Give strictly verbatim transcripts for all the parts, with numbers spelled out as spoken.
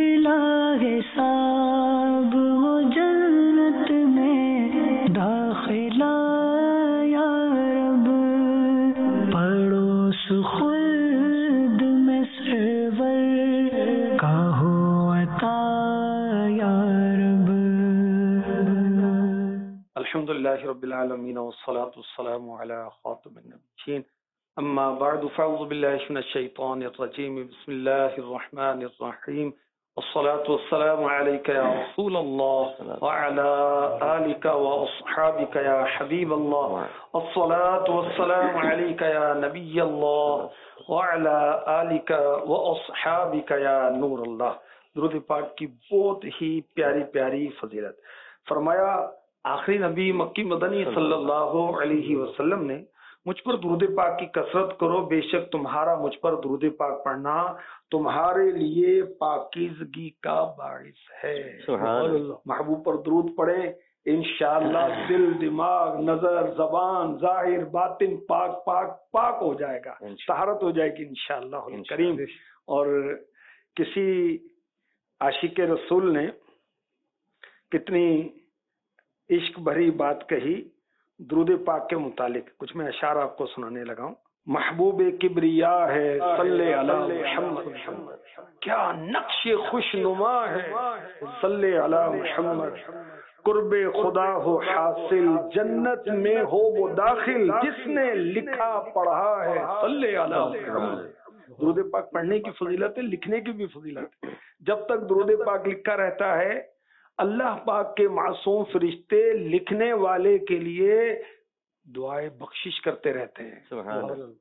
بلا حساب ہو جنت میں داخلہ یا رب، پڑوس خلد میں سرور کا ہو عطا یا رب۔ الحمدللہ رب العالمین والصلاة والسلام علی خاتم النبیین، اما بعد فاعوذ باللہ من الشیطان الرجیم، بسم اللہ الرحمن الرحیم، والصلاة والسلام علیک یا رسول اللہ وعلی آلک واصحابک یا حبیب اللہ، والصلاة والسلام علیک یا نبی اللہ وعلی آلک واصحابک یا نور اللہ۔ درود پاک کی بہت ہی پیاری پیاری فضیلت فرمایا آخری نبی مکی مدنی صلی اللہ علیہ وسلم نے، مجھ پر درود پاک کی کثرت کرو، بے شک تمہارا مجھ پر درود پاک پڑھنا تمہارے لیے پاکیزگی کا باعث ہے۔ سبحان اللہ۔ محبوب پر درود پڑھیں، انشاءاللہ دل، دماغ، نظر، زبان، ظاہر، باطن پاک پاک پاک ہو جائے گا، طہارت ہو جائے گی انشاءاللہ الکریم۔ اور کسی عاشق رسول نے کتنی عشق بھری بات کہی درود پاک کے متعلق، کچھ میں اشعار آپ کو سنانے لگا ہوں۔ محبوب کبریا ہے صلی علی محمد، کیا نقش خوش نما ہے صلی علی محمد، قرب خدا ہو حاصل جنت میں ہو وہ داخل جس نے لکھا پڑھا ہے صلی علی محمد۔ درود پاک پڑھنے کی فضیلت ہے، لکھنے کی بھی فضیلت ہے۔ جب تک درود پاک لکھا رہتا ہے اللہ پاک کے معصوم فرشتے لکھنے والے کے لیے دعائیں بخشش کرتے رہتے ہیں۔ سبحان اللہ۔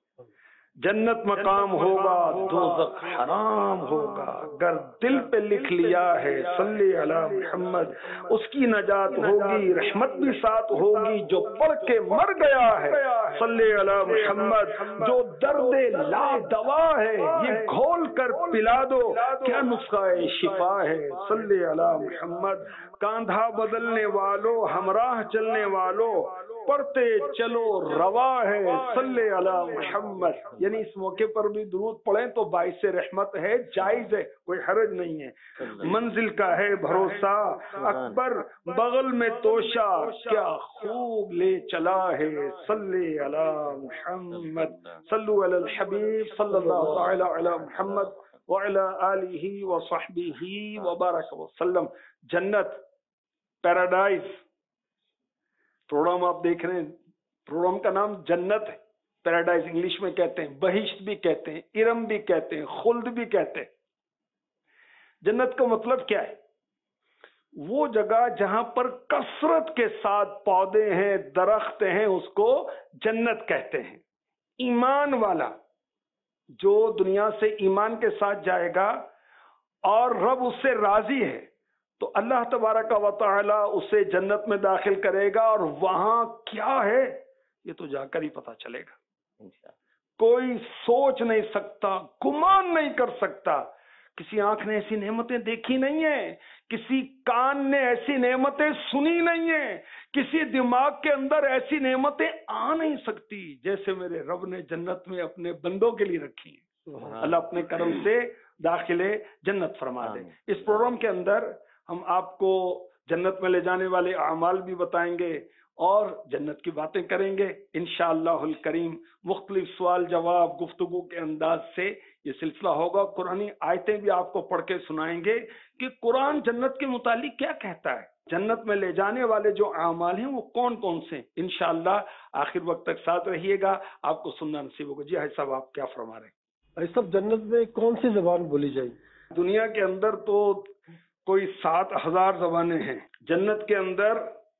جنت مقام ہوگا دوزخ حرام ہوگا، گر دل پہ لکھ لیا ہے صلی علی محمد، اس کی نجات ہوگی رحمت بھی ساتھ ہوگی جو پڑھ کے مر گیا ہے صلی علی محمد، جو درد لا دوا ہے یہ گھول کر پلا دو کیا نسخہ شفا ہے صلی علی محمد، کاندھا بدلنے والوں ہمراہ چلنے والوں پڑھتے چلو روا ہے صلی علی محمد۔ یعنی اس موقع پر بھی درود پڑھیں تو باعث رحمت ہے، جائز ہے، کوئی حرج نہیں ہے۔ منزل کا ہے بھروسہ اکبر بغل میں توشا کیا خوب لے چلا ہے صلی علی محمد، صلو علی الحبیب صلی اللہ تعالی علی محمد وعلی آلہ وصحبہ وبارک وسلم۔ جنت، پیراڈائز پروگرام آپ دیکھ رہے ہیں، پروگرام کا نام جنت ہے، پیراڈائز انگلش میں کہتے ہیں، بہشت بھی کہتے ہیں، ارم بھی کہتے ہیں، خلد بھی کہتے ہیں۔ جنت کا مطلب کیا ہے؟ وہ جگہ جہاں پر کثرت کے ساتھ پودے ہیں، درخت ہیں، اس کو جنت کہتے ہیں۔ ایمان والا جو دنیا سے ایمان کے ساتھ جائے گا اور رب اس سے راضی ہے تو اللہ تبارک و تعالی اسے جنت میں داخل کرے گا، اور وہاں کیا ہے یہ تو جا کر ہی پتا چلے گا۔ کوئی سوچ نہیں سکتا، گمان نہیں کر سکتا، کسی آنکھ نے ایسی نعمتیں دیکھی نہیں ہیں، کسی کان نے ایسی نعمتیں سنی نہیں ہیں، کسی دماغ کے اندر ایسی نعمتیں آ نہیں سکتی جیسے میرے رب نے جنت میں اپنے بندوں کے لیے رکھی ہیں۔ اللہ اپنے کرم سے داخلے جنت فرما دے۔ اس پروگرام کے اندر ہم آپ کو جنت میں لے جانے والے اعمال بھی بتائیں گے اور جنت کی باتیں کریں گے انشاءاللہ الکریم۔ مختلف سوال جواب گفتگو کے انداز سے یہ سلسلہ ہوگا۔ قرآنی آیتیں بھی آپ کو پڑھ کے سنائیں گے کہ قرآن جنت کے متعلق کیا کہتا ہے، جنت میں لے جانے والے جو اعمال ہیں وہ کون کون سے ہیں۔ انشاءاللہ آخر وقت تک ساتھ رہیے گا، آپ کو سننا نصیب ہوگا۔ جی حاج صاحب، آپ کیا فرما رہے ہیں؟ حاج صاحب، جنت میں کون سی زبان بولی جائے گی؟ دنیا کے اندر تو کوئی سات ہزار زبانیں ہیں، جنت کے اندر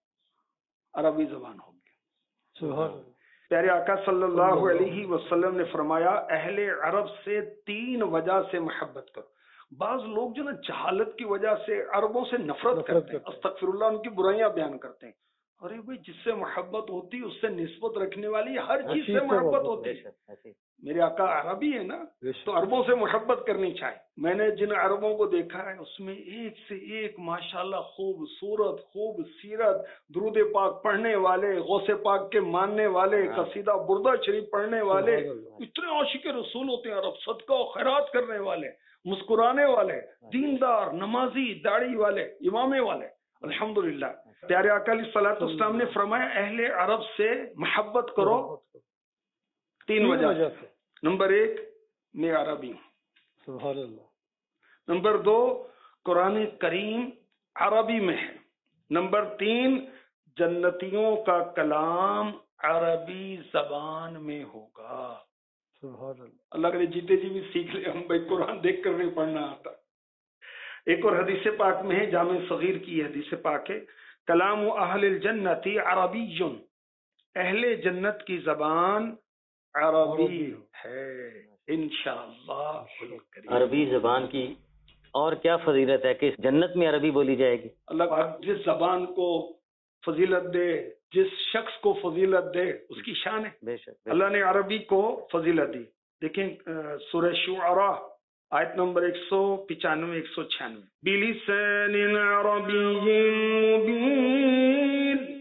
عربی زبان ہوگی۔ سبحان پیارے آقا صلی اللہ علیہ وسلم نے فرمایا اہل عرب سے تین وجہ سے محبت کرو۔ بعض لوگ جو نا جہالت کی وجہ سے عربوں سے نفرت کرتے ہیں، استغفر اللہ، ان کی برائیاں بیان کرتے ہیں۔ ارے بھائی جس سے محبت ہوتی ہے اس سے نسبت رکھنے والی ہر چیز سے محبت ہوتی ہے. میرے آقا عربی ہے نا تو عربوں سے محبت کرنی چاہیے. میں نے جن عربوں کو دیکھا ہے اس میں ایک سے ایک ماشاءاللہ خوبصورت خوب سیرت درود پاک پڑھنے والے, غوث پاک کے ماننے والے, قصیدہ بردہ شریف پڑھنے والے, اتنے عاشق رسول ہوتے ہیں عرب, صدقہ و خیرات کرنے والے, مسکرانے والے, دیندار, نمازی, داڑھی والے, امامے والے. الحمدللہ پیارے آقا علیہ الصلوۃ والسلام نے فرمایا اہل عرب سے محبت کرو تین وجہ سے. نمبر ایک میں عربی ہوں, سبحان اللہ. نمبر دو قرآن کریم عربی میں ہے, نمبر تین جنتیوں کا کلام عربی زبان میں ہوگا. سبحان اللہ. اللہ کرے جیتے جی بھی سیکھ لے, ہم بھائی قرآن دیکھ کر نہیں پڑھنا آتا. ایک اور حدیث پاک میں ہے, جامع صغیر کی حدیث پاک ہے, کلام اہل الجنت عربی, اہل جنت کی زبان عربی ہے انشاءاللہ. عربی زبان کی اور کیا فضیلت ہے کہ جنت میں عربی بولی جائے گی؟ اللہ پاک جس زبان کو فضیلت دے, جس شخص کو فضیلت دے, اس کی شان ہے. بے شک اللہ نے عربی کو فضیلت دی. دیکھیں سورہ شعراء آیت نمبر ایک سو پچانوے ایک سو چھیانوے, بِلِسَانٍ عَرَبِيٍّ مُبِينٍ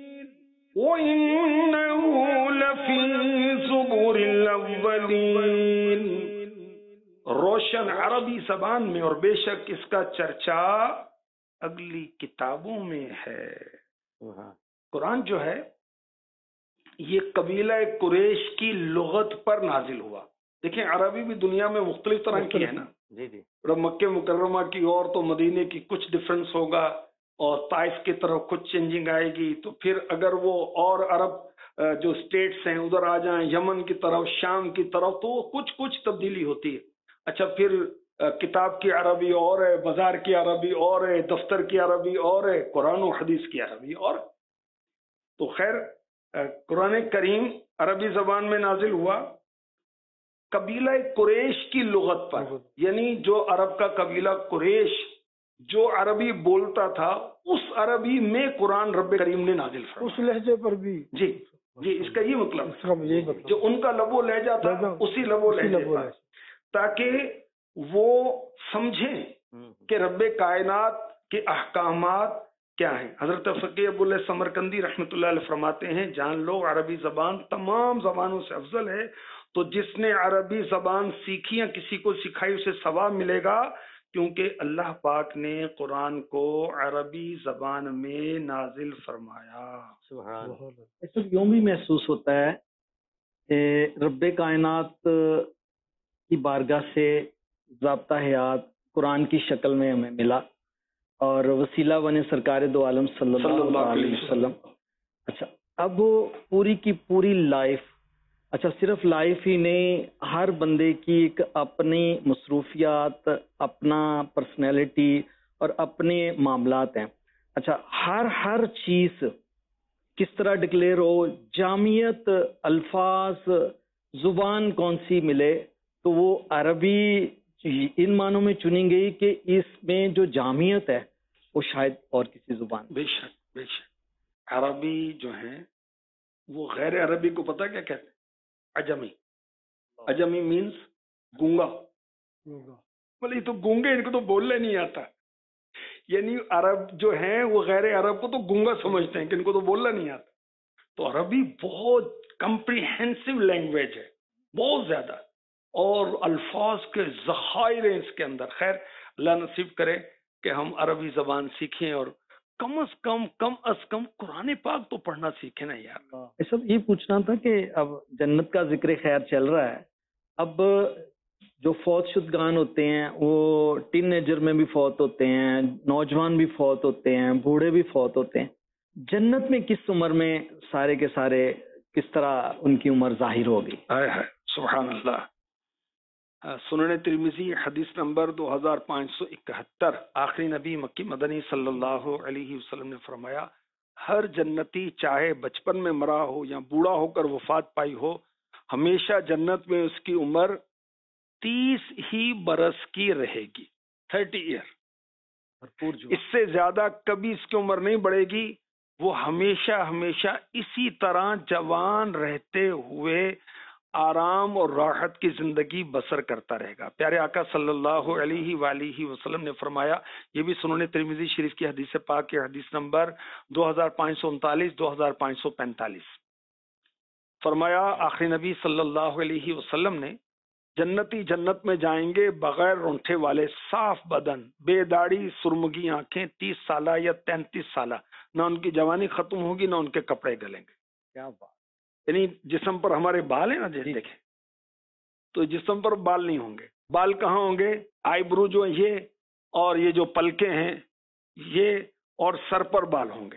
وَإِنَّهُ لَفِي زُبُرِ الْأَوَّلِينَ, روشن عربی زبان میں, اور بے شک اس کا چرچا اگلی کتابوں میں ہے. قرآن جو ہے یہ قبیلہ قریش کی لغت پر نازل ہوا. دیکھیں عربی بھی دنیا میں مختلف طرح کی ہے نا, جی جی, مکہ مکرمہ کی اور تو مدینے کی کچھ ڈفرنس ہوگا, اور طائف کی طرف کچھ چینجنگ آئے گی, تو پھر اگر وہ اور عرب جو اسٹیٹس ہیں ادھر آ جائیں, یمن کی طرف, شام کی طرف, تو کچھ کچھ تبدیلی ہوتی ہے. اچھا پھر کتاب کی عربی اور ہے, بازار کی عربی اور ہے, دفتر کی عربی اور ہے, قرآن و حدیث کی عربی اور. تو خیر قرآن کریم عربی زبان میں نازل ہوا قبیلہ قریش کی لغت پر, یعنی جو عرب کا قبیلہ قریش جو عربی بولتا تھا اس عربی میں قرآن رب کریم نے نازل فرمایا, اس لہجے پر بھی. جی جی, اس کا یہ مطلب اس کا یہی مطلب جو ان کا لب و لہجہ تھا اسی لب و لہجے پر, تاکہ وہ سمجھیں کہ رب کائنات کے احکامات کیا ہیں. حضرت فقیہ ابو اللہ سمرقندی رحمۃ اللہ علیہ فرماتے ہیں جان لو عربی زبان تمام زبانوں سے افضل ہے, تو جس نے عربی زبان سیکھی یا کسی کو سکھائی اسے ثواب ملے گا, کیونکہ اللہ پاک نے قرآن کو عربی زبان میں نازل فرمایا. سبحان. اس وقت یوں بھی محسوس ہوتا ہے کہ رب کائنات کی بارگاہ سے ضابطہ حیات قرآن کی شکل میں ہمیں ملا, اور وسیلہ بنے سرکار دو عالم صلی اللہ علیہ وسلم. اچھا اب پوری کی پوری لائف, اچھا صرف لائف ہی نہیں, ہر بندے کی ایک اپنی مصروفیات, اپنا پرسنالٹی اور اپنے معاملات ہیں. اچھا ہر ہر چیز کس طرح ڈکلیئر ہو, جامعیت, الفاظ, زبان کون سی ملے, تو وہ عربی ان معنوں میں چنی گئی کہ اس میں جو جامعیت ہے وہ شاید اور کسی زبان. بے شک بے شک. عربی جو ہیں وہ غیر عربی کو پتہ کیا کہتے ہیں؟ عجمی. عجمی مینز گونگا. بولے یہ تو گونگے, ان کو تو بولنے نہیں آتا. یعنی عرب جو ہیں وہ غیر عرب کو تو گونگا سمجھتے ہیں کہ ان کو تو بولنا نہیں آتا. تو عربی بہت کمپریہنسو لینگویج ہے, بہت زیادہ, اور الفاظ کے ذخائر ہیں اس کے اندر. خیر اللہ نصیب کرے کہ ہم عربی زبان سیکھیں, اور کم از کم کم از کم قرآن پاک تو پڑھنا سیکھیں نا یار. سب یہ پوچھنا تھا کہ اب جنت کا ذکر خیر چل رہا ہے, اب جو فوت شدگان ہوتے ہیں وہ ٹین ایجر میں بھی فوت ہوتے ہیں, نوجوان بھی فوت ہوتے ہیں, بوڑھے بھی فوت ہوتے ہیں. جنت میں کس عمر میں سارے کے سارے کس طرح ان کی عمر ظاہر ہوگی؟ سبحان اللہ. سنن ترمذی حدیث نمبر دو ہزار پانچ سو اکہتر, آخری نبی مکی مدنی صلی اللہ علیہ وسلم نے فرمایا ہر جنتی چاہے بچپن میں مرا ہو یا بوڑھا ہو کر وفات پائی ہو, ہمیشہ جنت میں اس کی عمر تیس ہی برس کی رہے گی, تھرٹی ایئر. اس سے زیادہ کبھی اس کی عمر نہیں بڑھے گی وہ ہمیشہ ہمیشہ اسی طرح جوان رہتے ہوئے آرام اور راحت کی زندگی بسر کرتا رہے گا. پیارے آقا صلی اللہ علیہ وآلہ وسلم نے فرمایا، یہ بھی سنن ترمذی شریف کی حدیث پاک کے حدیث نمبر دو ہزار پانچ سو انتالیس دو ہزار پانچ سو پینتالیس، فرمایا آخری نبی صلی اللہ علیہ وسلم نے، جنتی جنت میں جائیں گے بغیر رونٹے والے، صاف بدن، بے داڑھی، سرمگی آنکھیں، تیس سالہ یا تینتیس سالہ، نہ ان کی جوانی ختم ہوگی نہ ان کے کپڑے گلیں گے. کیا بات. یعنی جسم پر ہمارے بال ہیں نا، جیسے دیکھیں تو جسم پر بال نہیں ہوں گے. بال کہاں ہوں گے؟ آئی برو جو یہ اور یہ جو پلکیں ہیں یہ، اور سر پر بال ہوں گے.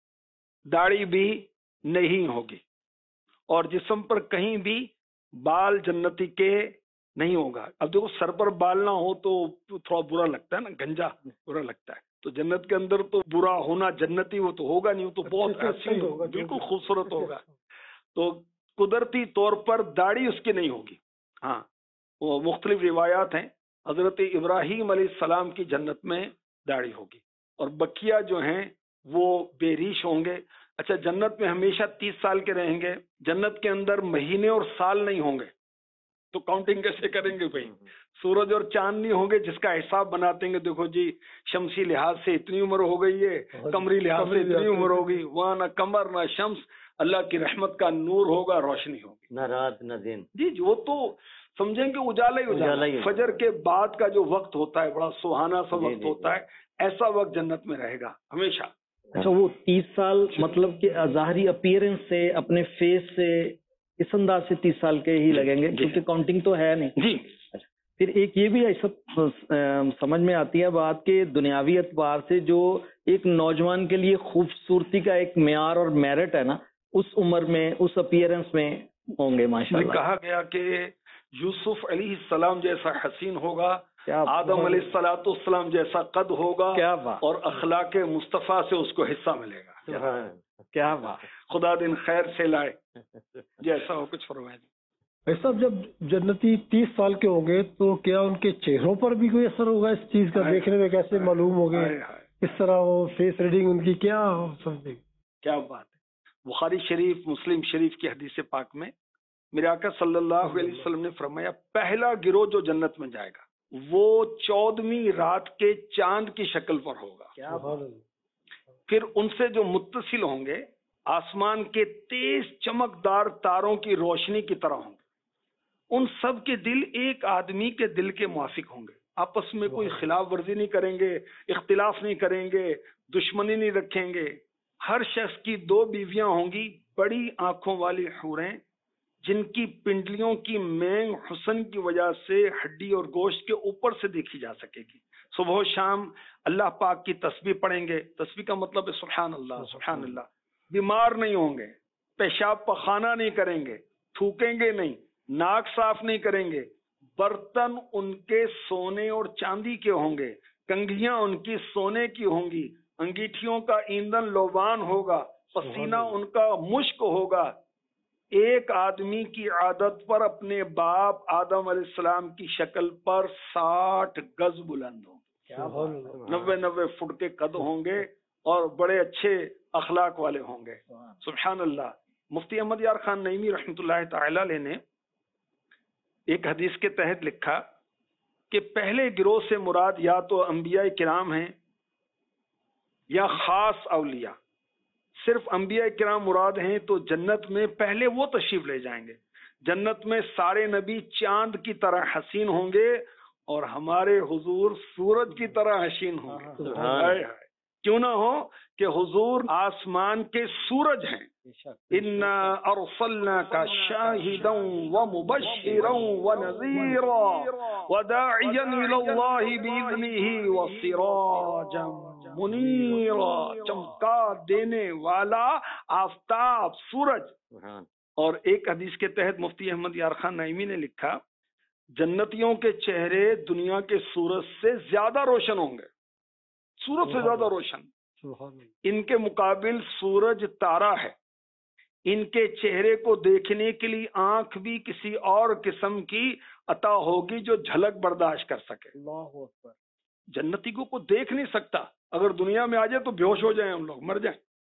داڑھی بھی نہیں ہوگی، اور جسم پر کہیں بھی بال جنتی کے نہیں ہوگا. اب دیکھو سر پر بال نہ ہو تو تھوڑا برا لگتا ہے نا، گنجا برا لگتا ہے. تو جنت کے اندر تو برا ہونا جنتی وہ تو ہوگا نہیں، وہ تو بہت حسین ہوگا، بالکل خوبصورت ہوگا. تو قدرتی طور پر داڑھی اس کی نہیں ہوگی. ہاں وہ مختلف روایات ہیں، حضرت ابراہیم علیہ السلام کی جنت میں داڑھی ہوگی، اور بکیا جو ہیں وہ بے ریش ہوں گے. اچھا جنت میں ہمیشہ تیس سال کے رہیں گے. جنت کے اندر مہینے اور سال نہیں ہوں گے، تو کاؤنٹنگ کیسے کریں گے بھائی؟ سورج اور چاند نہیں ہوں گے جس کا حساب بناتے گے، دیکھو جی شمسی لحاظ سے اتنی عمر ہو گئی ہے، قمری لحاظ سے اتنی عمر ہوگی. وہاں نہ قمر نہ شمس، اللہ کی رحمت کا نور ہوگا، روشنی ہوگی، نہ رات نہ دن. جی جی وہ تو سمجھیں گے اجالا ہی اجالا. فجر کے بعد کا جو وقت ہوتا ہے بڑا سہانا سا وقت ہوتا ہے، ایسا وقت جنت میں رہے گا ہمیشہ. اچھا وہ تیس سال مطلب کہ ظاہری اپیئرنس سے، اپنے فیس سے، اس انداز سے تیس سال کے ہی لگیں گے کیونکہ کاؤنٹنگ تو ہے نہیں. جی پھر ایک یہ بھی ایسا سمجھ میں آتی ہے بات کہ دنیاوی اعتبار سے جو ایک نوجوان کے لیے خوبصورتی کا ایک معیار اور میرٹ ہے نا، اس عمر میں اس اپیئرنس میں ہوں گے ماشاءاللہ. کہا گیا کہ یوسف علیہ السلام جیسا حسین ہوگا، آدم علیہ السلاۃ السلام جیسا قد ہوگا، کیا بات، اور اخلاق مصطفیٰ سے اس کو حصہ ملے گا. کیا بات. خدا دن خیر سے لائے. جیسا ہو کچھ فرمائے. بھائی صاحب جب جنتی تیس سال کے ہوں گے تو کیا ان کے چہروں پر بھی کوئی اثر ہوگا اس چیز کا؟ دیکھنے میں کیسے معلوم ہوگے کس طرح وہ فیس ریڈنگ ان کی کیا سمجھے؟ کیا بات ہے. بخاری شریف مسلم شریف کی حدیث پاک میں میرے آقا صلی اللہ علیہ وسلم نے فرمایا، پہلا گروہ جو جنت میں جائے گا وہ چودہویں رات کے چاند کی شکل پر ہوگا. پھر ان سے جو متصل ہوں گے آسمان کے تیز چمکدار تاروں کی روشنی کی طرح ہوں گے. ان سب کے دل ایک آدمی کے دل کے موافق ہوں گے، آپس میں کوئی خلاف ورزی نہیں کریں گے، اختلاف نہیں کریں گے، دشمنی نہیں رکھیں گے. ہر شخص کی دو بیویاں ہوں گی، بڑی آنکھوں والی حوریں جن کی پنڈلیوں کی مینگ حسن کی وجہ سے ہڈی اور گوشت کے اوپر سے دیکھی جا سکے گی. صبح و شام اللہ پاک کی تسبیح پڑھیں گے. تسبیح کا مطلب ہے سبحان اللہ سبحان اللہ. بیمار نہیں ہوں گے، پیشاب پخانہ نہیں کریں گے، تھوکیں گے نہیں، ناک صاف نہیں کریں گے. برتن ان کے سونے اور چاندی کے ہوں گے، کنگھیاں ان کی سونے کی ہوں گی، انگیٹھیوں کا ایندھن لوبان ہوگا، پسینہ ان کا مشک ہوگا. ایک آدمی کی عادت پر اپنے باپ آدم علیہ السلام کی شکل پر ساٹھ گز بلند ہوں گے، نوے نوے فٹ کے قد ہوں گے، اور بڑے اچھے اخلاق والے ہوں گے. سبحان اللہ. مفتی احمد یار خان نعیمی رحمۃ اللہ تعالی علیہ نے ایک حدیث کے تحت لکھا کہ پہلے گروہ سے مراد یا تو انبیاء کرام ہیں یا خاص اولیاء. صرف انبیاء کرام مراد ہیں تو جنت میں پہلے وہ تشریف لے جائیں گے. جنت میں سارے نبی چاند کی طرح حسین ہوں گے اور ہمارے حضور سورج کی طرح حسین ہوں گے. ہائے ہائے. کیوں نہ ہو کہ حضور آسمان کے سورج ہیں. انا ارسلناک شاہدا ومبشرا ونذیرا وداعیا الی اللہ باذنہ وسراجا منیرا. چمکا دینے والا آفتاب سورج. اور ایک حدیث کے تحت مفتی احمد یار خان نعیمی نے لکھا، جنتیوں کے چہرے دنیا کے سورج سے زیادہ روشن ہوں گے، سورج سے زیادہ روشن. ان کے مقابل سورج تارا ہے. ان کے چہرے کو دیکھنے کے لیے آنکھ بھی کسی اور قسم کی عطا ہوگی جو جھلک برداشت کر سکے. اللہ اکبر. جنتی کو کوئی دیکھ نہیں سکتا، اگر دنیا میں آ جائے تو بے ہوش ہو جائیں، ہم لوگ مر جائیں.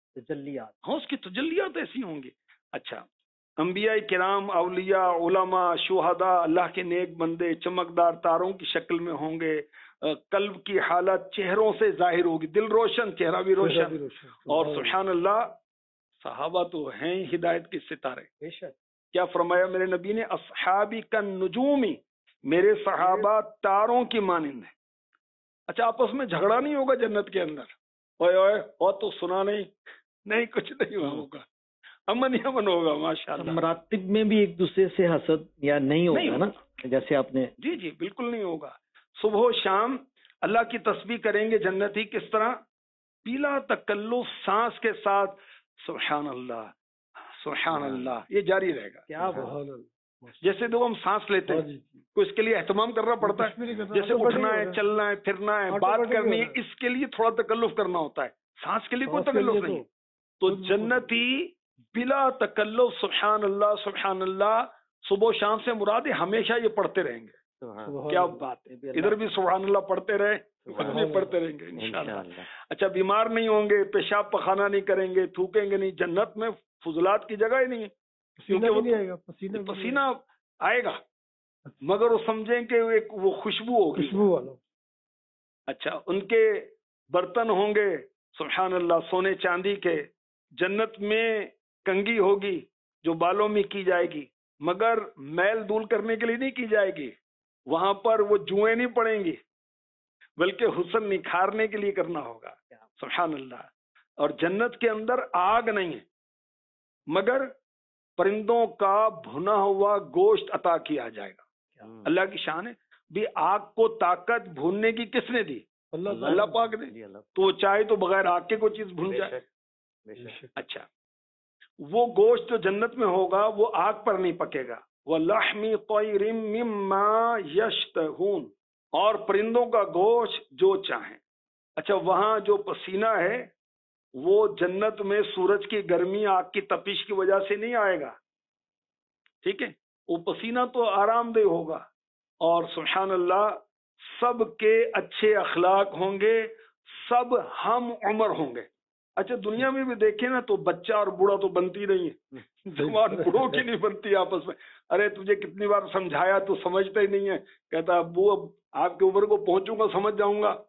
تجلیات. ہاں اس کی تجلیات ایسی ہوں گی. اچھا انبیاء کرام، اولیاء، علماء، شہداء، اللہ کے نیک بندے چمکدار تاروں کی شکل میں ہوں گے. قلب کی حالت چہروں سے ظاہر ہوگی، دل روشن چہرہ بھی روشن. اور سبحان اللہ صحابہ تو ہیں ہدایت کے ستارے. بے شک. کیا فرمایا میرے نبی نے؟ اصحابی کا نجومی، میرے صحابہ تاروں کی مانند ہیں. اچھا آپس میں جھگڑا نہیں ہوگا جنت کے اندر؟ اوئے اوئے اور تو سنا نہیں نہیں کچھ نہیں ہوگا، امن ہی امن ہوگا ماشاءاللہ. مراتب میں بھی ایک دوسرے سے حسد یا نہیں ہوگا نا، جیسے آپ نے. جی جی بالکل نہیں ہوگا. صبح و شام اللہ کی تسبیح کریں گے جنتی. کس طرح؟ بلا تکلف سانس کے ساتھ سبحان اللہ سبحان اللہ، یہ جاری رہے گا. کیا بات. جیسے دو ہم سانس لیتے ہیں تو اس کے لیے اہتمام کرنا پڑتا ہے، جیسے اٹھنا ہے، چلنا ہے، پھرنا ہے، بات کرنی ہے، اس کے لیے تھوڑا تکلف کرنا ہوتا ہے. سانس کے لیے کوئی تکلف نہیں. تو جنتی بلا تکلف سبحان اللہ سبحان اللہ صبح و شام سے مراد ہے ہمیشہ یہ پڑھتے رہیں گے. کیا بات ہے، ادھر بھی سبحان اللہ پڑھتے رہے، ادھر بھی پڑھتے رہیں گے انشاءاللہ. اچھا بیمار نہیں ہوں گے، پیشاب پخانہ نہیں کریں گے، تھوکیں گے نہیں. جنت میں فضلات کی جگہ ہی نہیں ہے، کیونکہ پسینہ آئے گا مگر وہ سمجھیں کہ ایک وہ خوشبو ہوگی. اچھا ان کے برتن ہوں گے سبحان اللہ سونے چاندی کے. جنت میں کنگھی ہوگی جو بالوں میں کی جائے گی، مگر میل دور کرنے کے لیے نہیں کی جائے گی. وہاں پر وہ جوئیں نہیں پڑیں گی بلکہ حسن نکھارنے کے لیے کرنا ہوگا سبحان اللہ. اور جنت کے اندر آگ نہیں ہے مگر پرندوں کا بھنا ہوا گوشت عطا کیا جائے گا. اللہ کی شان ہے. بھی آگ کو طاقت بھوننے کی کس نے دی؟ اللہ پاک نے. تو چاہے تو بغیر آگ کے کوئی چیز بھون جائے. اچھا وہ گوشت جو جنت میں ہوگا وہ آگ پر نہیں پکے گا. وَلَحْمِ طَيْرٍ مِّمَّا يَشْتَهُونَ، اور پرندوں کا گوشت جو چاہیں. اچھا وہاں جو پسینہ ہے وہ جنت میں سورج کی گرمی آگ کی تپش کی وجہ سے نہیں آئے گا، ٹھیک ہے. وہ پسینہ تو آرام دہ ہوگا. اور سبحان اللہ سب کے اچھے اخلاق ہوں گے، سب ہم عمر ہوں گے. اچھا دنیا میں بھی دیکھیں نا تو بچہ اور بوڑھا تو بنتی نہیں ہے، جوان بوڑھوں کی نہیں بنتی آپس میں. ارے تجھے کتنی بار سمجھایا تو سمجھتا ہی نہیں ہے. کہتا ابو اب آپ کے عمر کو پہنچوں گا سمجھ جاؤں گا.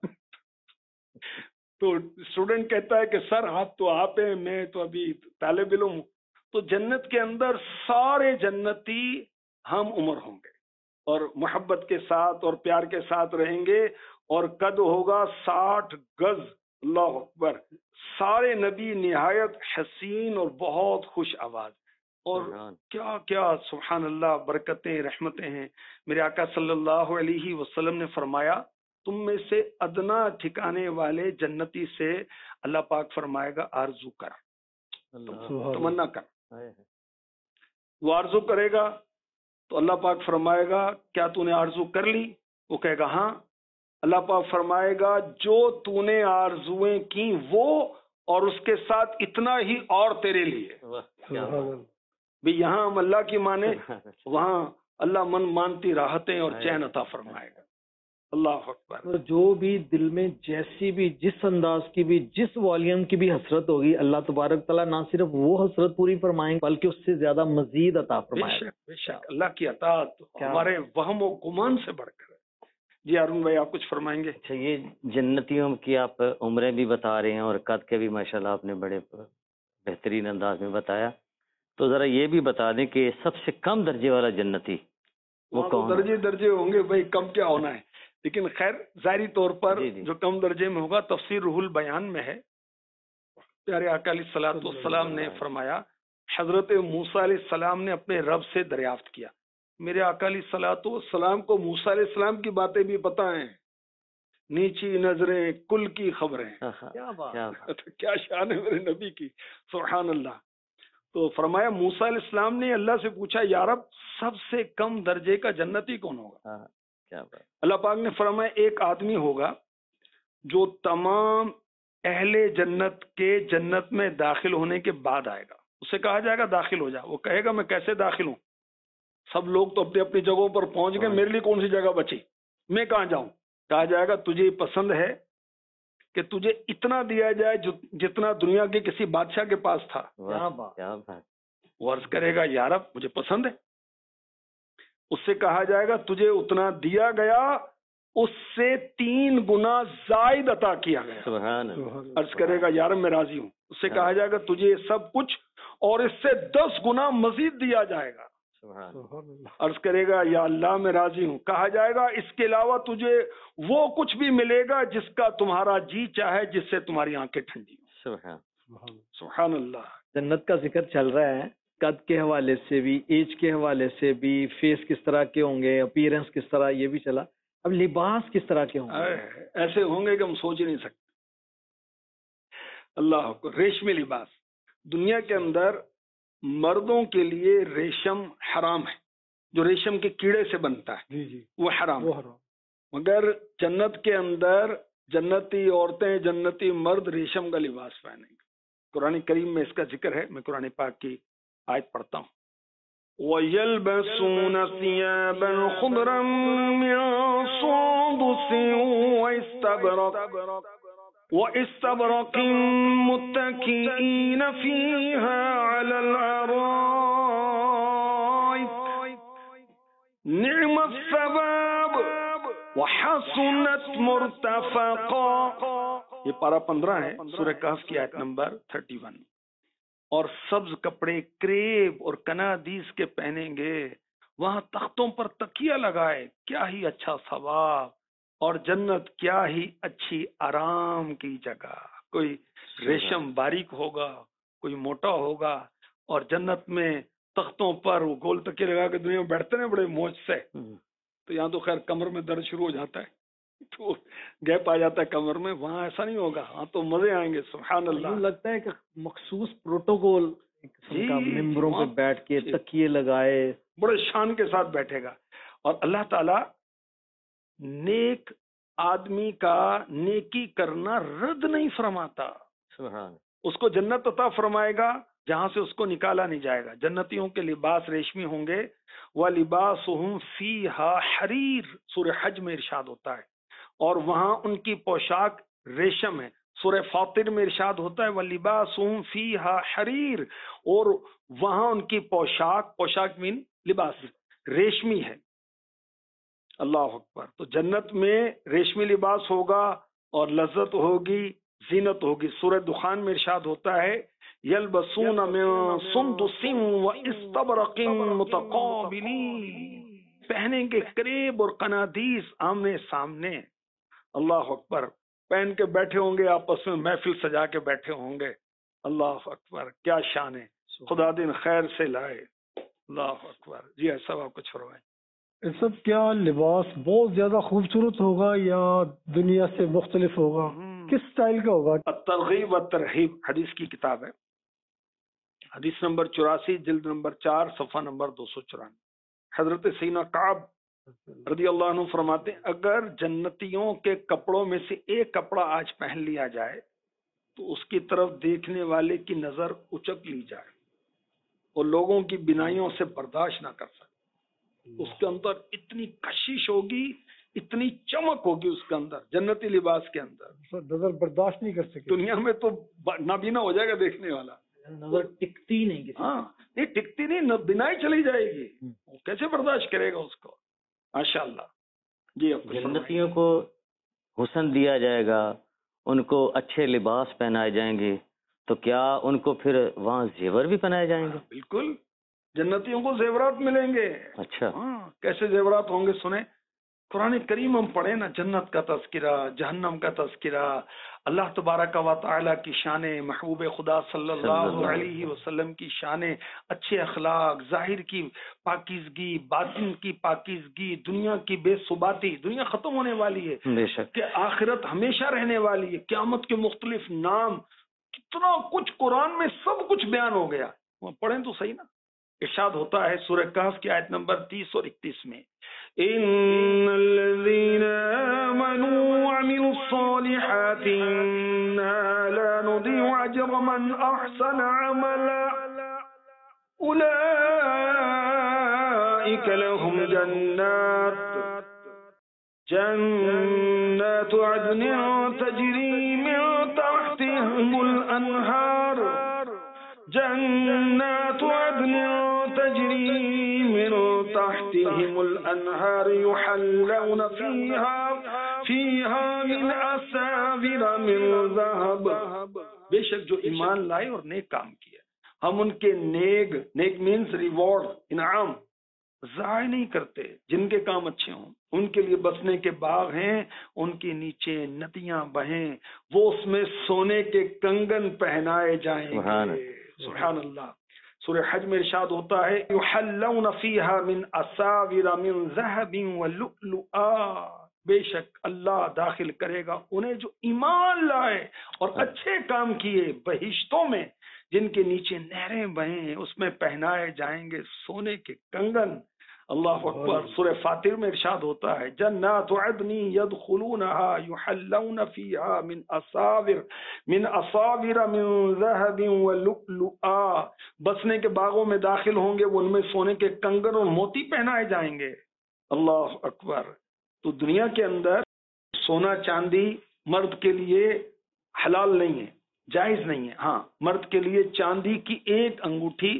تو اسٹوڈنٹ کہتا ہے کہ سر آپ تو آپ ہیں، میں تو ابھی طالب علم ہوں. تو جنت کے اندر سارے جنتی ہم عمر ہوں گے اور محبت کے ساتھ اور پیار کے ساتھ رہیں گے. اور قد ہوگا ساٹھ گز. اللہ اکبر. سارے نبی نہایت حسین اور بہت خوش آواز. اور کیا کیا سبحان اللہ برکتیں رحمتیں ہیں. میرے آقا صلی اللہ علیہ وسلم نے فرمایا تم میں سے ادنا ٹھکانے والے جنتی سے اللہ پاک فرمائے گا آرزو کر، تمنا کر. وہ آرزو کرے گا تو اللہ پاک فرمائے گا کیا تو نے آرزو کر لی؟ وہ کہے گا ہاں. اللہ پاک فرمائے گا جو تو نے آرزویں کی وہ اور اس کے ساتھ اتنا ہی اور تیرے لیے. بھی یہاں ہم اللہ کی مانے، وہاں اللہ من مانتی راحتیں اور چین عطا فرمائے گا. اللہ اکبر. جو بھی دل میں جیسی بھی جس انداز کی بھی جس والیوم کی بھی حسرت ہوگی اللہ تبارک تعالیٰ نہ صرف وہ حسرت پوری فرمائیں بلکہ اس سے زیادہ مزید عطا فرمائے. بے شک بے شک اللہ کی عطا ہمارے وہم و گمان سے بڑھ کر. جی ارون بھائی آپ کچھ فرمائیں گے؟ اچھا یہ جنتیوں کی آپ عمریں بھی بتا رہے ہیں اور قد کے بھی ماشاءاللہ آپ نے بڑے بہترین انداز میں بتایا. تو ذرا یہ بھی بتا دیں کہ سب سے کم درجے والا جنتی وہ کون؟ درجے درجے ہوں گے بھائی، کم کیا ہونا ہے. لیکن خیر ظاہری طور پر جی جی. جو کم درجے میں ہوگا تفسیر روح البیان میں ہے. پیارے آقا علیہ الصلوۃ والسلام نے فرمایا حضرت موسیٰ علیہ السلام نے اپنے رب سے دریافت کیا. میرے آقا علیہ الصلوۃ والسلام کو موسیٰ علیہ السلام کی باتیں بھی پتہ ہیں، نیچی نظریں کل کی خبریں. کیا شان ہے میرے نبی کی سبحان اللہ. تو فرمایا موسیٰ علیہ السلام نے اللہ سے پوچھا یا رب سب سے کم درجے کا جنتی کون ہوگا؟ اللہ پاک نے فرمایا ایک آدمی ہوگا جو تمام اہل جنت کے جنت میں داخل ہونے کے بعد آئے گا. اسے کہا جائے گا داخل ہو جا. وہ کہے گا میں کیسے داخل ہوں؟ سب لوگ تو اپنی اپنی جگہوں پر پہنچ گئے، میرے لیے کون سی جگہ بچی؟ میں کہاں جاؤں؟ کہا جائے گا تجھے پسند ہے کہ تجھے اتنا دیا جائے جو جتنا دنیا کے کسی بادشاہ کے پاس تھا. کیا بات کیا بات. وہ عرض کرے گا یا رب مجھے پسند ہے. اس سے کہا جائے گا تجھے اتنا دیا گیا اس سے تین گنا زائد عطا کیا گیا. سبحان اللہ. عرض کرے گا یا رب میں راضی ہوں. اس سے کہا جائے گا تجھے یہ سب کچھ اور اس سے دس گنا مزید دیا جائے گا. سبحان اللہ. عرض کرے گا یا اللہ میں راضی ہوں. کہا جائے گا اس کے علاوہ تجھے وہ کچھ بھی ملے گا جس کا تمہارا جی چاہے, جس سے تمہاری آنکھیں ٹھنڈی ہوں. سبحان سبحان اللہ. جنت کا ذکر چل رہا ہے, قد کے حوالے سے بھی, ایج کے حوالے سے بھی, فیس کس طرح کے ہوں گے, اپیرنس کس طرح, یہ بھی چلا. اب لباس کس طرح کے ہوں گے؟ ایسے ہوں گے کہ ہم سوچ ہی نہیں سکتے. اللہ کو ریشمی لباس. دنیا کے اندر مردوں کے لیے ریشم حرام ہے, جو ریشم کے کیڑے سے بنتا ہے جی جی وہ حرام وہ ہے. حرام. مگر جنت کے اندر جنتی عورتیں, جنتی مرد ریشم کا لباس پہنیں گے. قرآن کریم میں اس کا ذکر ہے. میں قرآن پاک کی آیت پڑھتا ہوں. وَيَلْبَسُونَ ثِيَابًا خُضْرًا مِّن سُندُسٍ وَإِسْتَبْرَقٍ وَإِسْتَبْرَقٍ مُتَّكِئِينَ فِيهَا عَلَى الْأَرَائِكِ نِعْمَ الثَّوَابُ وَحَسُنَتْ مُرْتَفَقًا. یہ پارہ پندرہ ہے, سورہ کہف کی آیت نمبر تھرٹی ون. اور سبز کپڑے کریب اور کنادیس کے پہنیں گے, وہاں تختوں پر تکیہ لگائے, کیا ہی اچھا ثواب, اور جنت کیا ہی اچھی آرام کی جگہ. کوئی ریشم باریک ہوگا, کوئی موٹا ہوگا, اور جنت میں تختوں پر وہ گول تکیے لگا کے دنیا میں بیٹھتے ہیں بڑے موج سے. تو یہاں تو خیر کمر میں درد شروع ہو جاتا ہے, تو گیپ آ جاتا ہے کمر میں. وہاں ایسا نہیں ہوگا, ہاں تو مزے آئیں گے. سبحان اللہ. لگتا ہے کہ مخصوص پروٹوکول ممبروں پہ بیٹھ کے تکیے لگائے, بڑے شان کے ساتھ بیٹھے گا. اور اللہ تعالی نیک آدمی کا نیکی کرنا رد نہیں فرماتا. سبحان. اس کو جنت عطا فرمائے گا جہاں سے اس کو نکالا نہیں جائے گا. جنتیوں کے لباس ریشمی ہوں گے. وَلِبَاسُهُمْ فِيهَا حَرِيرٌ سورہ حج میں ارشاد ہوتا ہے, اور وہاں ان کی پوشاک ریشم ہے. سورہ فاطر میں ارشاد ہوتا ہے وَلِبَاسُهُمْ فِيهَا حَرِيرٌ, اور وہاں ان کی پوشاک, پوشاک مین لباس, ریشمی ہے. اللہ اکبر. تو جنت میں ریشمی لباس ہوگا اور لذت ہوگی, زینت ہوگی. سورہ دخان میں ارشاد ہوتا ہے یلبسون من سندس واستبرق متقابلین, پہنیں گے کریب اور قنادیس آمنے سامنے. اللہ اکبر. پہن کے بیٹھے ہوں گے, آپس میں محفل سجا کے بیٹھے ہوں گے. اللہ اکبر, کیا شان ہے. خدا دن خیر سے لائے. اللہ اکبر. جی ایسا آپ کچھ فرمائیں. یہ سب کیا لباس بہت زیادہ خوبصورت ہوگا یا دنیا سے مختلف ہوگا, کس سٹائل کا ہوگا؟ الترغیب والترہیب حدیث کی کتاب ہے, حدیث نمبر چوراسی, جلد نمبر چار, صفحہ نمبر دو سو چورانوے. حضرت سیدنا کعب رضی اللہ عنہ فرماتے ہیں اگر جنتیوں کے کپڑوں میں سے ایک کپڑا آج پہن لیا جائے تو اس کی طرف دیکھنے والے کی نظر اچک لی جائے اور لوگوں کی بینائیوں سے برداشت نہ کر سکے. اس کے اندر اتنی کشش ہوگی, اتنی چمک ہوگی اس کے اندر, جنتی لباس کے اندر نظر برداشت نہیں کر سکے. دنیا میں تو نابینا ہو جائے گا دیکھنے والا, نظر ٹکتی نہیں کسی. ہاں نہیں ٹکتی نہیں, بینائی چلی جائے گی, کیسے برداشت کرے گا اس کو. ماشاء اللہ. جی جنتیوں کو حسن دیا جائے گا, ان کو اچھے لباس پہنائے جائیں گے, تو کیا ان کو پھر وہاں زیور بھی پہنائے جائیں گے؟ بالکل, جنتیوں کو زیورات ملیں گے. اچھا, ہاں کیسے زیورات ہوں گے سنیں. قرآن کریم ہم پڑھیں نا, جنت کا تذکرہ, جہنم کا تذکرہ, اللہ تبارک و تعالیٰ کی شانیں, محبوب خدا صلی اللہ علیہ وسلم کی شانیں, اچھے اخلاق, ظاہر کی پاکیزگی, باطن کی پاکیزگی, دنیا کی بے ثباتی. دنیا ختم ہونے والی ہے, بے شک, کہ آخرت ہمیشہ رہنے والی ہے, قیامت کے مختلف نام, کتنا کچھ قرآن میں سب کچھ بیان ہو گیا. وہ پڑھیں تو صحیح نا. ارشاد ہوتا ہے سورہ کہف کی آیت نمبر تیس اور اکتیس میں ان الذين آمنوا وعملوا الصالحات إنا لا نضيع أجر من أحسن عملا أولئك لهم جنات جنات عدن تجري من تحتهم الانہار جنات عدن تجری من تحتهم الانہار يحلون فيها فيها من اساور من ذهب. بے شک جو ایمان لائے اور نیک کام کیے ہم ان کے نیک نیک مینز ریوارڈ انعام ضائع نہیں کرتے. جن کے کام اچھے ہوں ان کے لیے بسنے کے باغ ہیں, ان کے نیچے ندیاں بہیں, وہ اس میں سونے کے کنگن پہنائے جائیں گے. سبحان اللہ. سورہ حج میں ارشاد ہوتا ہے یحلون فیہا من اساور من ذہب ولؤلؤا, بے شک اللہ داخل کرے گا انہیں جو ایمان لائے اور اچھے کام کیے بہشتوں میں جن کے نیچے نہریں بہیں, اس میں پہنائے جائیں گے سونے کے کنگن. اللہ اکبر. سورہ فاطر میں ارشاد ہوتا ہے جنات عدن يدخلونها يحلون فيها من اساور من اساور من ذهب ولؤلؤا, بسنے کے باغوں میں داخل ہوں گے وہ ان میں سونے کے کنگن اور موتی پہنائے جائیں گے. اللہ اکبر. تو دنیا کے اندر سونا چاندی مرد کے لیے حلال نہیں ہے, جائز نہیں ہے. ہاں مرد کے لیے چاندی کی ایک انگوٹھی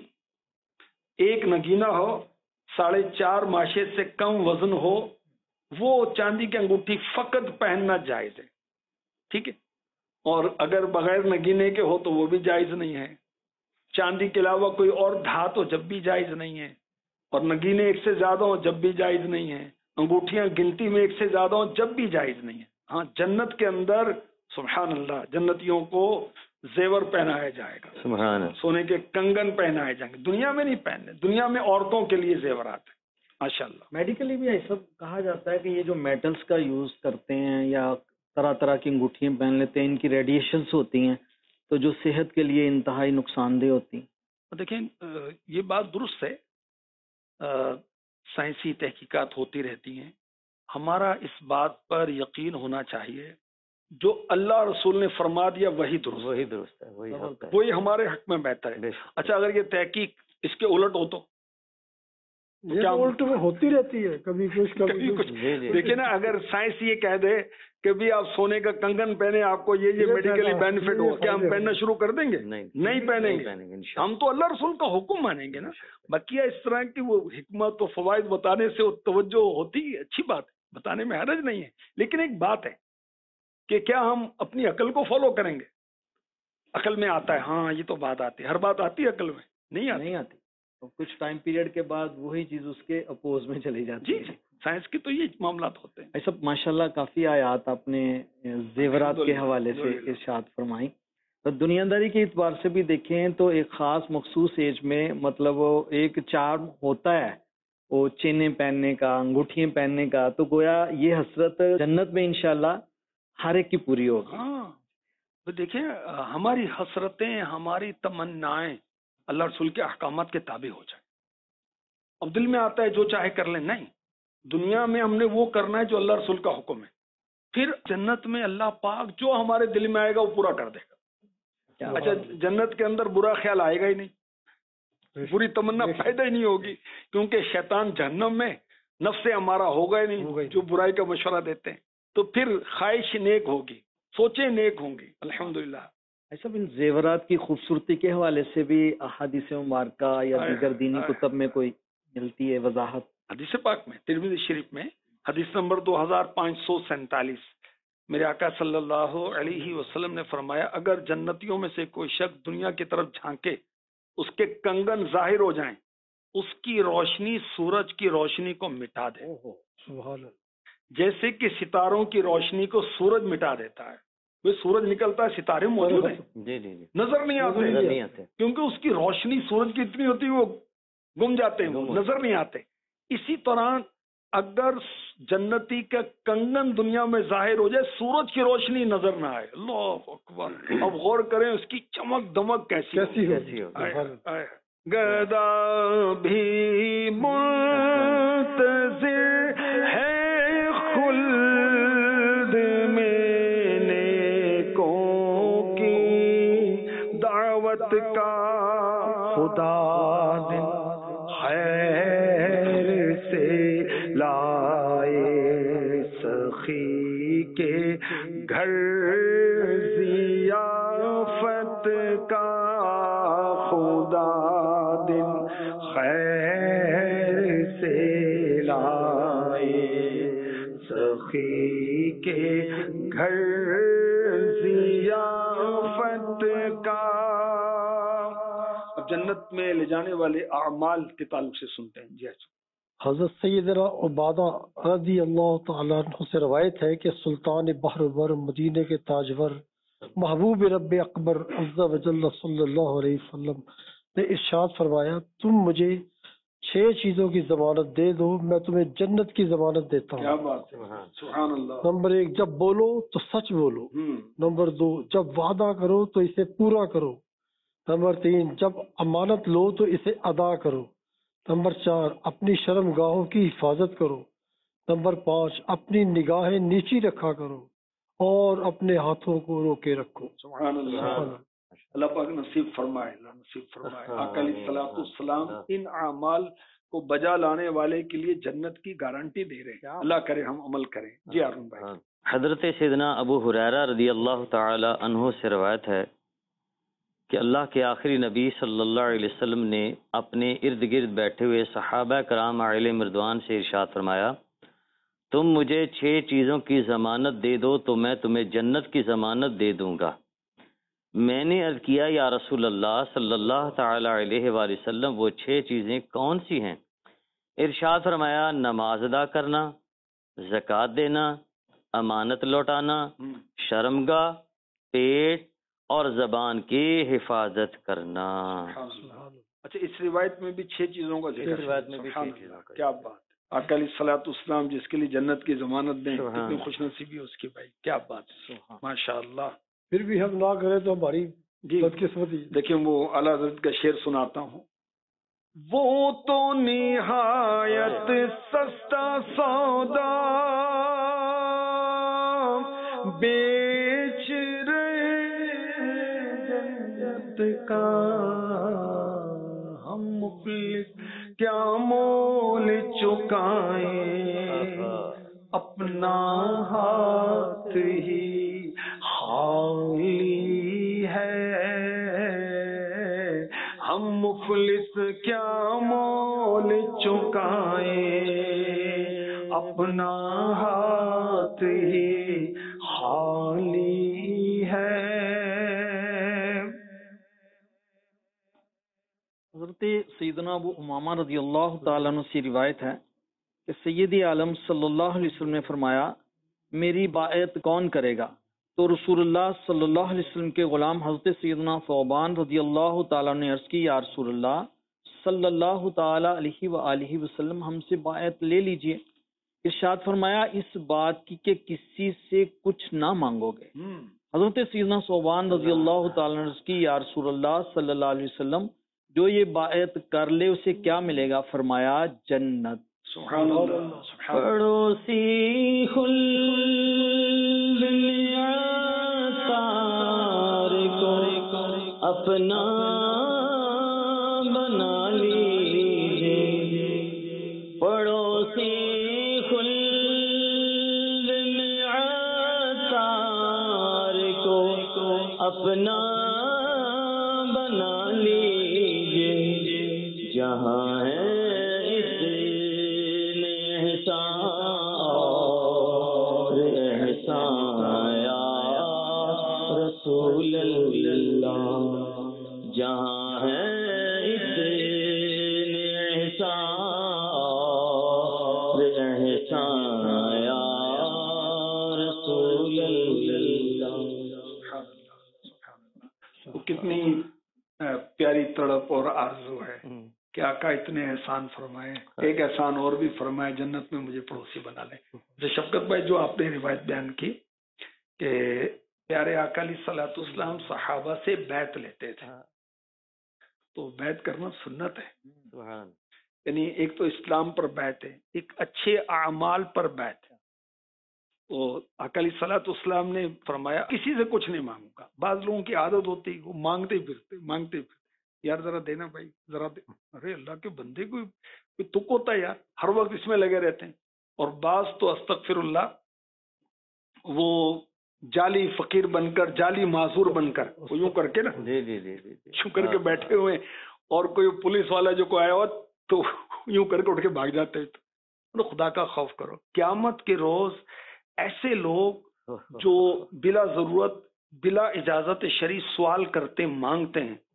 ایک نگینہ ہو, ساڑھے چار ماشے سے کم وزن ہو, وہ چاندی کی انگوٹھی فقط پہننا جائز ہے. ٹھیک ہے. اور اگر بغیر نگینے کے ہو تو وہ بھی جائز نہیں ہے. چاندی کے علاوہ کوئی اور دھات ہو جب بھی جائز نہیں ہے, اور نگینے ایک سے زیادہ ہو جب بھی جائز نہیں ہے, انگوٹھیاں گنتی میں ایک سے زیادہ ہوں جب بھی جائز نہیں ہے. ہاں جنت کے اندر سبحان اللہ جنتیوں کو زیور پہنایا جائے گا, سبحان اللہ, سونے کے کنگن پہنائے جائیں گے. دنیا میں نہیں پہننے, دنیا میں عورتوں کے لیے زیورات ہیں. ماشاء اللہ. میڈیکلی بھی ایسا کہا جاتا ہے کہ یہ جو میٹلز کا یوز کرتے ہیں یا طرح طرح کی انگوٹھیاں پہن لیتے ہیں, ان کی ریڈیشنز ہوتی ہیں تو جو صحت کے لیے انتہائی نقصان دہ ہوتی ہیں. دیکھیں یہ بات درست ہے, سائنسی تحقیقات ہوتی رہتی ہیں. ہمارا اس بات پر یقین ہونا چاہیے جو اللہ رسول نے فرما دیا وہی درست وہی درست ہے, وہی حق ہے, وہی ہمارے حق میں بہتر ہے. اچھا اگر یہ تحقیق اس کے الٹ ہو تو یہ تو الٹ میں ہوتی رہتی ہے, کبھی کچھ کبھی کچھ. دیکھیں نا اگر سائنس یہ کہہ دے کہ بھی آپ سونے کا کنگن پہنے آپ کو یہ یہ میڈیکلی بینیفٹ ہو, کیا ہم پہننا شروع کر دیں گے؟ نہیں پہنیں گے. ہم تو اللہ رسول کا حکم مانیں گے نا. باقی اس طرح کی وہ حکمت و فوائد بتانے سے توجہ ہوتی ہے, اچھی بات ہے, بتانے میں حرج نہیں ہے. لیکن ایک بات ہے کہ کیا ہم اپنی عقل کو فالو کریں گے؟ عقل میں آتا ہے, ہاں یہ تو بات آتی ہے, ہر بات آتی ہے عقل میں نہیں آتی, نہیں آتی. کچھ ٹائم پیریڈ کے بعد وہی چیز اس کے اپوز میں چلی جاتی ہے. جی سائنس کے تو یہ معاملات ہوتے ہیں. ایسا ماشاءاللہ کافی آیات آپ نے زیورات کے حوالے سے ارشاد فرمائی. دنیا داری کے اعتبار سے بھی دیکھیں تو ایک خاص مخصوص ایج میں مطلب وہ ایک چارم ہوتا ہے وہ چینیں پہننے کا, انگوٹھیاں پہننے کا, تو گویا یہ حسرت جنت میں انشاءاللہ ہر ایک کی پوری ہوگی. ہاں تو دیکھیں ہماری حسرتیں ہماری تمنائیں اللہ رسول کے احکامات کے تابع ہو جائیں. اب دل میں آتا ہے جو چاہے کر لیں, نہیں, دنیا میں ہم نے وہ کرنا ہے جو اللہ رسول کا حکم ہے, پھر جنت میں اللہ پاک جو ہمارے دل میں آئے گا وہ پورا کر دے گا. اچھا جنت کے اندر برا خیال آئے گا ہی نہیں, بری تمنا پیدا ہی نہیں ہوگی, کیونکہ شیطان جہنم میں نفس ہمارا ہوگا ہی نہیں جو برائی کا مشورہ دیتے ہیں. تو پھر خواہش نیک ہوگی, سوچیں نیک ہوں گی. الحمدللہ. ایسا ان زیورات کی خوبصورتی کے حوالے سے بھی احادیث مبارکہ یا دیگر دینی کتب میں کوئی ملتی ہے وضاحت؟ حدیث پاک میں ترمذی شریف میں حدیث نمبر دو ہزار پانچ سو سینتالیس میرے آقا صلی اللہ علیہ وسلم نے فرمایا اگر جنتیوں میں سے کوئی شخص دنیا کی طرف جھانکے اس کے کنگن ظاہر ہو جائیں, اس کی روشنی سورج کی روشنی کو مٹا دے, سبحان اللہ, جیسے کہ ستاروں کی روشنی کو سورج مٹا دیتا ہے. وہ سورج نکلتا ہے, ستارے موجود ہیں, جی جی جی نظر نہیں آتے, نظر نہیں آتے, کیونکہ اس کی روشنی سورج کی اتنی ہوتی ہے وہ گم جاتے ہیں, نظر نہیں آتے. اسی طرح اگر جنتی کا کنگن دنیا میں ظاہر ہو جائے, سورج کی روشنی نظر نہ آئے, اللہ اکبر, اب غور کریں اس کی چمک دمک کیسی کیسی ہوگی. گدا بھی منتظر ہے خلد میں نیکوں کی دعوت کا, خدا دن خیر سے لائے سخی کے گھر ضیافت جنت میں لے جانے والے اعمال کے تعلق سے سنتے ہیں. جی اچھا. حضرت سیدنا عبادہ رضی اللہ تعالیٰ عنہ سے روایت ہے کہ سلطان بحر بر مدینے کے تاجور محبوب رب اکبر عز و جل صلی اللہ علیہ وسلم نے ارشاد فرمایا تم مجھے چھ چیزوں کی ضمانت دے دو میں تمہیں جنت کی ضمانت دیتا کیا ہوں. بات ہے. سبحان اللہ. نمبر ایک جب بولو تو سچ بولو. ہم. نمبر دو جب وعدہ کرو تو اسے پورا کرو. نمبر تین جب امانت لو تو اسے ادا کرو. نمبر چار اپنی شرم گاہوں کی حفاظت کرو. نمبر پانچ اپنی نگاہیں نیچی رکھا کرو اور اپنے ہاتھوں کو روکے رکھو. سبحان اللہ. اللہ پاک نصیب فرمائے. اللہ نصیب فرمائے. آقا علیہ الصلوۃ والسلام ان اعمال کو بجا لانے والے کے لیے جنت کی گارنٹی دے رہے ہیں. اللہ کرے ہم عمل کریں. جی ہارون بھائی. حضرت سیدنا ابو ہریرہ رضی اللہ تعالی عنہ سے روایت ہے کہ اللہ کے آخری نبی صلی اللہ علیہ وسلم نے اپنے ارد گرد بیٹھے ہوئے صحابہ کرام علیہم رضوان سے ارشاد فرمایا تم مجھے چھ چیزوں کی ضمانت دے دو تو میں تمہیں جنت کی ضمانت دے دوں گا. میں نے عرض کیا یا رسول اللہ صلی اللہ تعالی علیہ وآلہ وسلم وہ چھ چیزیں کون سی ہیں؟ ارشاد فرمایا نماز ادا کرنا، زکوٰۃ دینا، امانت لوٹانا، شرمگاہ، پیٹ اور زبان کی حفاظت کرنا. اچھا اس روایت میں بھی چھ چیزوں کا ذکر. روایت میں بھی چھ چیزوں کا. کیا بات ہے. آقا علیہ الصلوۃ والسلام جس کے لیے جنت کی ضمانت دیں کتنی خوش نصیبی اس کی بھائی. کیا بات ہے. ماشاء اللہ. پھر بھی ہم نہ کریں تو ہماری بدقسمتی. دیکھیں وہ اعلیٰ حضرت کا شعر سناتا ہوں. وہ تو نہایت سستا سودا بیچ رہے جنت کا ہم مفلس کیا مول چکائیں اپنا ہاتھ ہی خالی ہے ہم مفلس کیا مول چکائیں اپنا ہاتھ ہی خالی ہے. حضرت سیدنا ابو امامہ رضی اللہ تعالیٰ عنہ سے روایت ہے کہ سید عالم صلی اللہ علیہ وسلم نے فرمایا میری بیعت کون کرے گا؟ تو رسول اللہ صلی اللہ علیہ وسلم کے غلام حضرت سیدنا ثوبان رضی اللہ تعالیٰ نے عرض کی یا رسول اللہ صلی اللہ تعالیٰ علیہ وآلہ وسلم ہم سے بیعت لے لیجئے. ارشاد فرمایا اس بات کی کہ کسی سے کچھ نہ مانگو گے. حضرت سیدنا ثوبان رضی اللہ تعالیٰ نے عرض کی یا رسول اللہ صلی اللہ علیہ وسلم جو یہ بیعت کر لے اسے کیا ملے گا؟ فرمایا جنت. سبحان اللہ. پڑوسی اپنا بنا لیجیے پڑوسی خلد میں عطار کو اپنا بنا لیجیے جہاں ہے اس نے احسان احسان یا رسول اللہ جہاں ہے اس نے احسان احسان یا رسول اللہ. کتنی پیاری تڑپ اور آرزو ہے کہ آقا اتنے احسان فرمائے. ایک احسان اور بھی فرمائے جنت میں مجھے پڑوسی بنا لے. شفقت بھائی جو آپ نے روایت بیان کی کہ پیارے آقا علیہ الصلوۃ والسلام صحابہ سے بیعت لیتے تھے تو بیعت کرنا سنت ہے. یعنی ایک تو اسلام پر بیعت ہے ایک اچھے اعمال پر بیعت ہے. تو آقا علیہ الصلوۃ والسلام نے فرمایا کسی سے کچھ نہیں مانگوں گا. بعض لوگوں کی عادت ہوتی وہ مانگتے پھرتے مانگتے پھرتے یار ذرا دینا بھائی ذرا دے. ارے اللہ کے بندے کو کوئی تک ہوتا ہے یار ہر وقت اس میں لگے رہتے ہیں. اور بعض تو استغفر اللہ وہ جعلی فقیر بن کر جعلی معذور بن کر وہ یوں کر کے نا یوں کر کے بیٹھے ہوئے اور کوئی پولیس والا جو کوئی آیا ہو تو یوں کر کے اٹھ کے بھاگ جاتے ہیں. تو خدا کا خوف کرو. قیامت کے روز ایسے لوگ جو بلا ضرورت بلا اجازت شرعی سوال کرتے مانگتے ہیں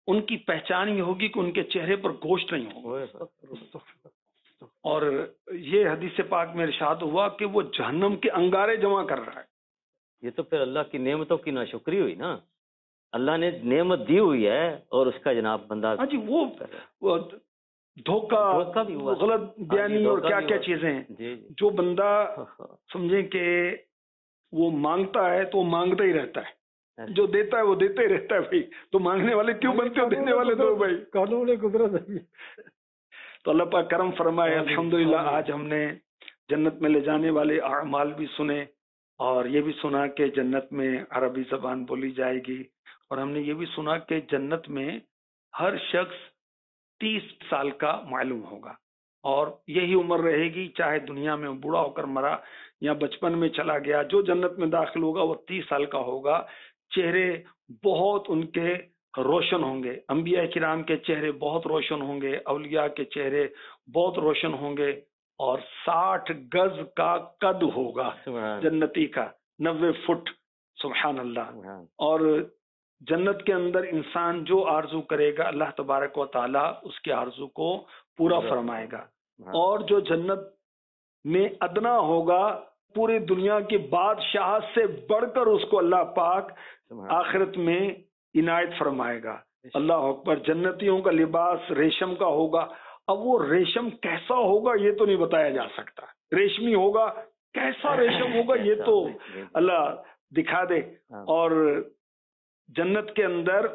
ان کی پہچان یہ ہوگی کہ ان کے چہرے پر گوشت نہیں ہوگا. اور یہ حدیث پاک میں ارشاد ہوا کہ وہ جہنم کے انگارے جمع کر رہا ہے. یہ تو پھر اللہ کی نعمتوں کی ناشکری ہوئی نا. اللہ نے نعمت دی ہوئی ہے اور اس کا جناب بندہ ہاں جی وہ دھوکہ غلط بیانی اور کیا کیا چیزیں ہیں. جو بندہ سمجھیں کہ وہ مانگتا ہے تو مانگتا ہی رہتا ہے, جو دیتا ہے وہ دیتا ہی رہتا ہے. بھائی تو مانگنے والے کیوں بنتے ہو, دینے والے دو بھائی. قانون قدرت ہے. تو اللہ پاک کرم فرمائے. الحمدللہ آج ہم نے جنت میں لے جانے والے اعمال بھی سنے اور یہ بھی سنا کہ جنت میں عربی زبان بولی جائے گی, اور ہم نے یہ بھی سنا کہ جنت میں ہر شخص تیس سال کا معلوم ہوگا اور یہی عمر رہے گی, چاہے دنیا میں بوڑھا ہو کر مرا یا بچپن میں چلا گیا. جو جنت میں داخل ہوگا وہ تیس سال کا ہوگا. چہرے بہت ان کے روشن ہوں گے. انبیاء کرام کے چہرے بہت روشن ہوں گے, اولیاء کے چہرے بہت روشن ہوں گے, اور ساٹھ گز کا قد ہوگا جنتی کا, نوے فٹ. سبحان اللہ. اور جنت کے اندر انسان جو آرزو کرے گا اللہ تبارک و تعالی اس کے آرزو کو پورا فرمائے گا. اور جو جنت میں ادنا ہوگا, پوری دنیا کی بادشاہت سے بڑھ کر اس کو اللہ پاک آخرت میں عنایت فرمائے گا. اللہ اکبر. جنتیوں کا لباس ریشم کا ہوگا. اب وہ ریشم کیسا ہوگا یہ تو نہیں بتایا جا سکتا. ریشمی ہوگا, کیسا ریشم ہوگا یہ تو اللہ دکھا دے. اور جنت کے اندر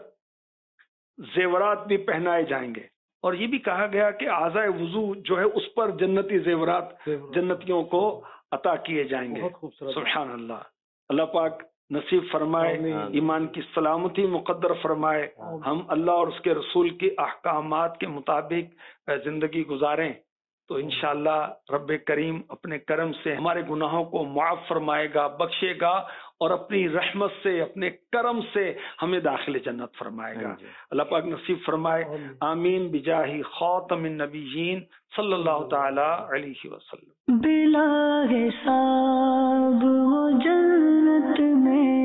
زیورات بھی پہنائے جائیں گے, اور یہ بھی کہا گیا کہ اعضائے وضو جو ہے اس پر جنتی زیورات جنتیوں کو عطا کیے جائیں گے. سبحان اللہ. اللہ پاک نصیب فرمائے, ایمان کی سلامتی مقدر فرمائے, ہم اللہ اور اس کے رسول کے احکامات کے مطابق زندگی گزاریں تو انشاءاللہ رب کریم اپنے کرم سے ہمارے گناہوں کو معاف فرمائے گا, بخشے گا, اور اپنی رحمت سے اپنے کرم سے ہمیں داخل جنت فرمائے گا. اللہ پاک نصیب فرمائے. آمین بجاہ خاتم النبیین صلی اللہ تعالی علیہ وسلم. بلا حساب وہ جنت میں